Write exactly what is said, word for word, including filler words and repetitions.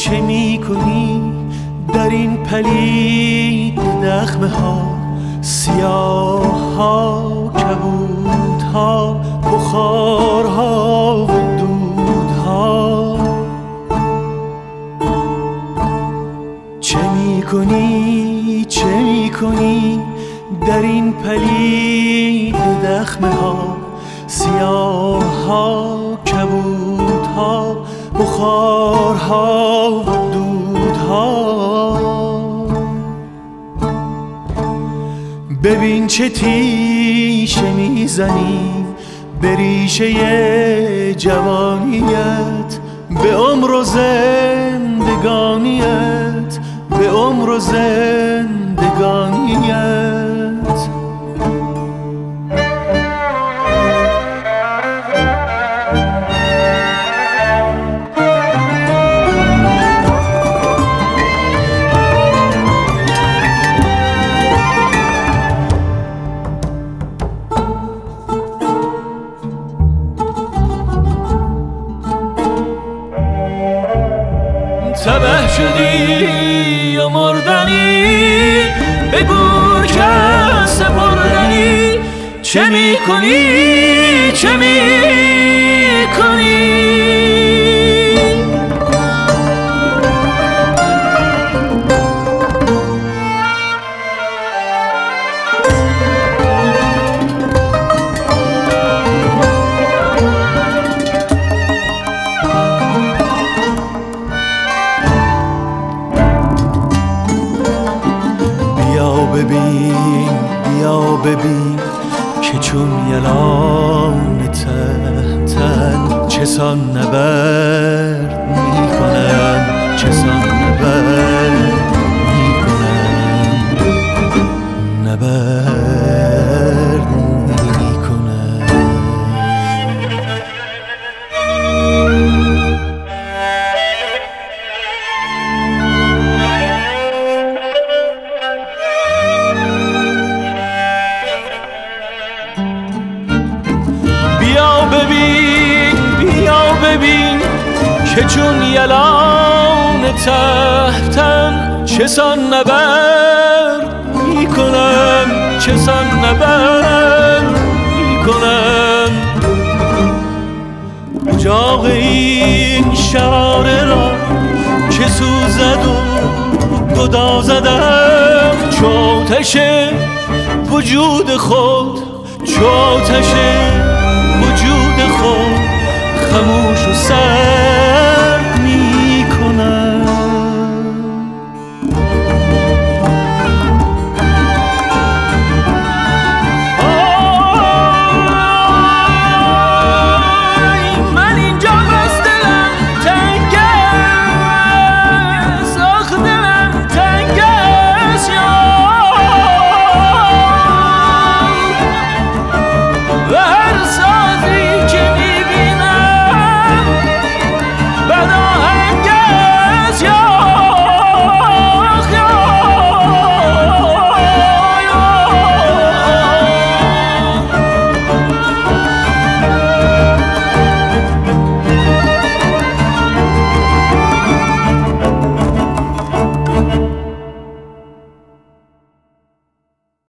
چه می کنی در این پلید دخمه ها، سیاه ها، کبود ها، بخار ها و دود ها. چه می کنی چه می کنی در این پلید دخمه ها، سیاه ها، کبود ها، بخار ها و دود ها. ببین چه تیشه میزنی به ریشه جوانیت، به عمر و زندگانیت، به عمر و زندگانیت. تبه شدی و مردنی، بگو که سپردنی. چه می کنی چه می کنی؟ ببین بیا ببین که چون یلان تهتن چسان نبرد می کنم، چسان نبرد می کنم، نبرد می کنم. بیا ببین بیا ببین که چون یلان تهتن چسان نبرد می کنم، چسان نبرد می کنم. اجاق این شراره را که سوزد و گدازدم، چو آتش وجود خود، چو آتش وجود خود خموش و سر